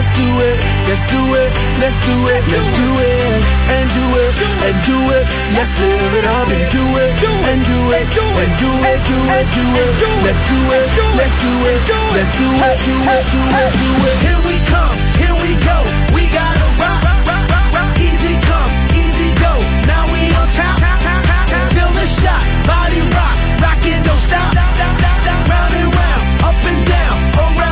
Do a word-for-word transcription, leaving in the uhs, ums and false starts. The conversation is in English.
let's do it, let's do it, let's do it, let's do it, and do it, and do it, let's live it up and do it, and do it, and do it, do it, do it, let's do it, let's do it, let's do it, do it, do it, do it. Here we come.